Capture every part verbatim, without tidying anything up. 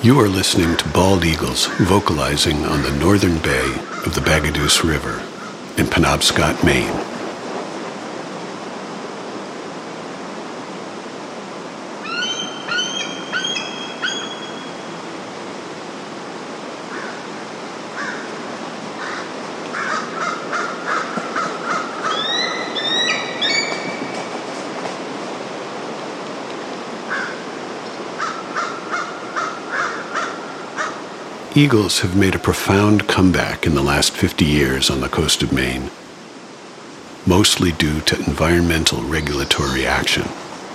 You are listening to bald eagles vocalizing on the northern bay of the Bagaduce River in Penobscot, Maine. Eagles have made a profound comeback in the last fifty years on the coast of Maine, mostly due to environmental regulatory action.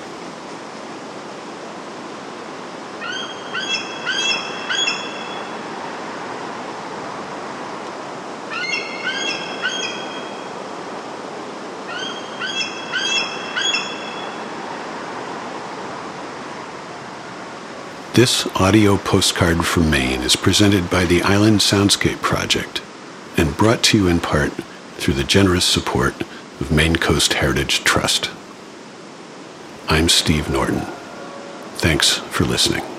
This audio postcard from Maine is presented by the Island Soundscape Project and brought to you in part through the generous support of Maine Coast Heritage Trust. I'm Steve Norton. Thanks for listening.